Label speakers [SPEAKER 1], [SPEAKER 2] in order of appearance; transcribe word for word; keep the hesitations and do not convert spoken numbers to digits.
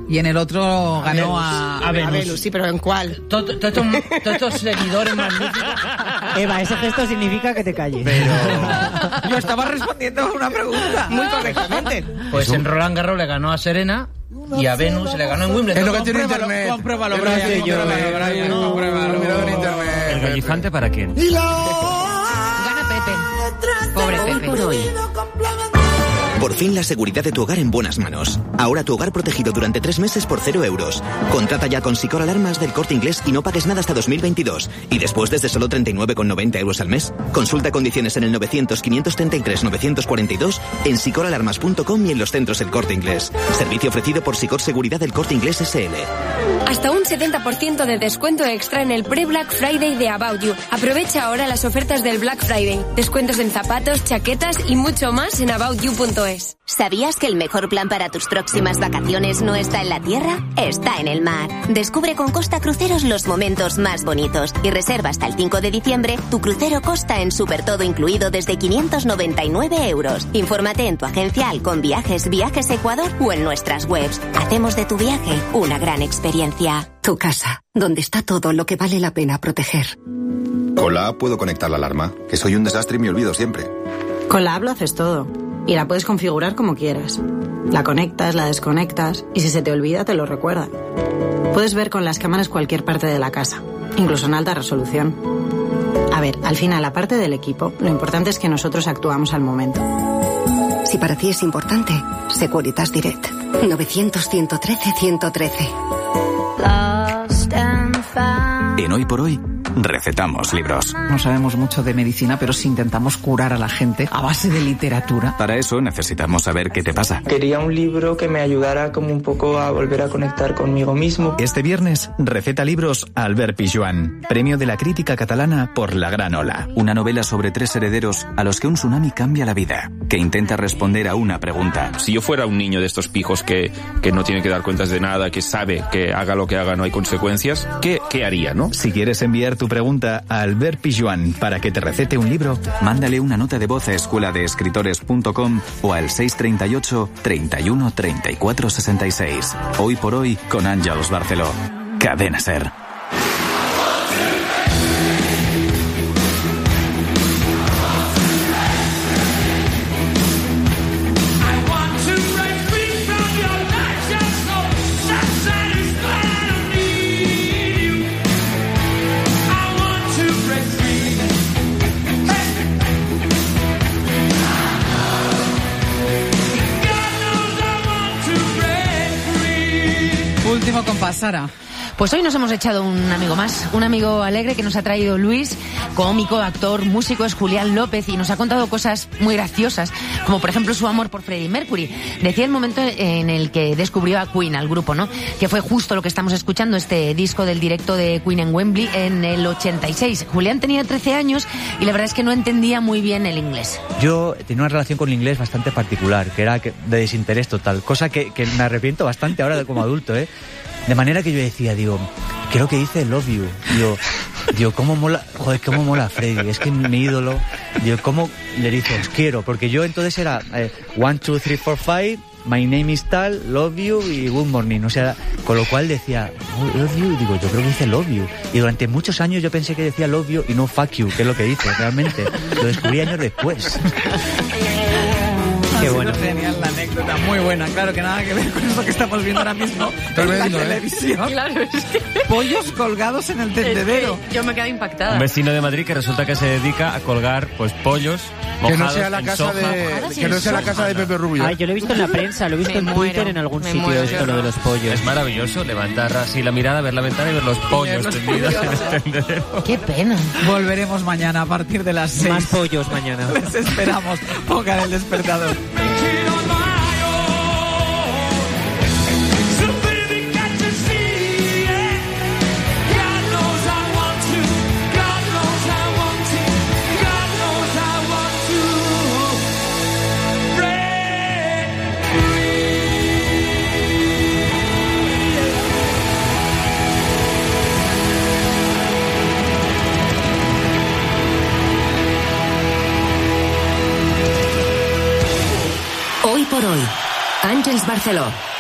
[SPEAKER 1] y en el otro ganó a...
[SPEAKER 2] A Venus.
[SPEAKER 3] A Venus, sí, pero ¿en cuál?
[SPEAKER 2] Todos estos, estos seguidores magníficos.
[SPEAKER 4] Eva, ese gesto significa que te calles.
[SPEAKER 1] Pero yo estaba respondiendo a una pregunta.
[SPEAKER 3] Muy correctamente.
[SPEAKER 2] Pues en Roland Garros le ganó a Serena y a Venus le ganó en Wimbledon.
[SPEAKER 5] Es lo que tiene internet.
[SPEAKER 2] Compruébalo,
[SPEAKER 5] Es lo que
[SPEAKER 2] Brian.
[SPEAKER 5] tiene internet, Brian,
[SPEAKER 2] No,
[SPEAKER 5] compruébalo. Lo mirado en internet.
[SPEAKER 6] ¿El gallifante para quién?
[SPEAKER 7] Gana Pepe. Pobre Pepe.
[SPEAKER 8] Por hoy. Por fin la seguridad de tu hogar en buenas manos. Ahora tu hogar protegido durante tres meses por cero euros. Contrata ya con Sicor Alarmas del Corte Inglés y no pagues nada hasta dos mil veintidós. Y después desde solo treinta y nueve con noventa euros al mes. Consulta condiciones en el novecientos, quinientos treinta y tres, novecientos cuarenta y dos, en sicor alarmas punto com y en los centros El Corte Inglés. Servicio ofrecido por Sicor Seguridad del Corte Inglés S L.
[SPEAKER 9] Hasta un setenta por ciento de descuento extra en el pre-Black Friday de About You. Aprovecha ahora las ofertas del Black Friday. Descuentos en zapatos, chaquetas y mucho más en about you punto es.
[SPEAKER 10] ¿Sabías que el mejor plan para tus próximas vacaciones no está en la tierra? Está en el mar. Descubre con Costa Cruceros los momentos más bonitos y reserva hasta el cinco de diciembre tu crucero Costa en Super Todo incluido desde quinientos noventa y nueve euros. Infórmate en tu agencia Halcón Viajes, Viajes Ecuador o en nuestras webs. Hacemos de tu viaje una gran experiencia.
[SPEAKER 11] Tu casa, donde está todo lo que vale la pena proteger.
[SPEAKER 12] Con la app puedo conectar la alarma, que soy un desastre y me olvido siempre.
[SPEAKER 13] Con la app lo haces todo. Y la puedes configurar como quieras. La conectas, la desconectas y si se te olvida te lo recuerda. Puedes ver con las cámaras cualquier parte de la casa, incluso en alta resolución. A ver, al final, aparte del equipo, lo importante es que nosotros actuamos al momento.
[SPEAKER 11] Si para ti es importante, Securitas Direct. novecientos, ciento trece, ciento trece.
[SPEAKER 14] En Hoy por Hoy, recetamos libros.
[SPEAKER 1] No sabemos mucho de medicina, pero si intentamos curar a la gente a base de literatura.
[SPEAKER 14] Para eso necesitamos saber qué te pasa.
[SPEAKER 15] Quería un libro que me ayudara como un poco a volver a conectar conmigo mismo.
[SPEAKER 14] Este viernes, receta libros Albert Pijuan, premio de la crítica catalana por La Gran Ola. Una novela sobre tres herederos a los que un tsunami cambia la vida, que intenta responder a una pregunta.
[SPEAKER 16] Si yo fuera un niño de estos pijos que, que no tiene que dar cuentas de nada, que sabe que haga lo que haga no hay consecuencias, ¿qué, qué haría, no?
[SPEAKER 14] Si quieres enviar tu pregunta a Albert Pijuan para que te recete un libro, mándale una nota de voz a escuela de escritores punto com o al seis treinta y ocho, treinta y uno, treinta y cuatro sesenta y seis. Hoy por Hoy con Àngels Barceló. Cadena Ser.
[SPEAKER 1] Último compás, Sara.
[SPEAKER 7] Pues hoy nos hemos echado un amigo más, un amigo alegre que nos ha traído Luis, cómico, actor, músico, es Julián López y nos ha contado cosas muy graciosas, como por ejemplo su amor por Freddie Mercury. Decía el momento en el que descubrió a Queen, al grupo, ¿no? Que fue justo lo que estamos escuchando, este disco del directo de Queen en Wembley en el ochenta y seis. Julián tenía trece años y la verdad es que no entendía muy bien el inglés.
[SPEAKER 6] Yo tenía una relación con el inglés bastante particular, que era de desinterés total, cosa que, que me arrepiento bastante ahora como adulto, ¿eh? De manera que yo decía, digo, creo que dice love you. Digo, digo, cómo mola, joder, cómo mola Freddy, es que mi ídolo. Digo, cómo le dice, os quiero, porque yo entonces era eh, one, two, three, four, five, my name is tal, love you y good morning. O sea, con lo cual decía, oh, love you, digo, yo creo que dice love you. Y durante muchos años yo pensé que decía love you y no fuck you, que es lo que dice realmente. Lo descubrí años después.
[SPEAKER 1] Qué bueno. Genial la anécdota, muy buena. Claro que nada que ver con eso que estamos viendo ahora mismo en la televisión.
[SPEAKER 7] Claro, es que...
[SPEAKER 1] Pollos colgados en el tendedero.
[SPEAKER 7] Es que yo me quedo impactada.
[SPEAKER 6] Un vecino de Madrid que resulta que se dedica a colgar pues pollos mojados
[SPEAKER 5] que no sea la
[SPEAKER 6] en
[SPEAKER 5] casa
[SPEAKER 6] soja.
[SPEAKER 5] de que no sea la casa de Pepe Rubio.
[SPEAKER 4] Ah, yo lo he visto en la prensa, lo he visto
[SPEAKER 7] Me
[SPEAKER 4] en
[SPEAKER 7] muero,
[SPEAKER 4] Twitter en algún
[SPEAKER 7] me
[SPEAKER 4] sitio
[SPEAKER 7] muero,
[SPEAKER 4] esto, lo de los pollos.
[SPEAKER 6] Es maravilloso levantar así la mirada, ver la ventana y ver los pollos
[SPEAKER 1] los
[SPEAKER 6] tendidos
[SPEAKER 1] pollos.
[SPEAKER 6] en el tendedero.
[SPEAKER 7] Qué pena.
[SPEAKER 1] Volveremos mañana a partir de las seis.
[SPEAKER 4] Más pollos mañana.
[SPEAKER 1] Les esperamos. Pongan el despertador.
[SPEAKER 11] Hoy por Hoy, Àngels Barceló.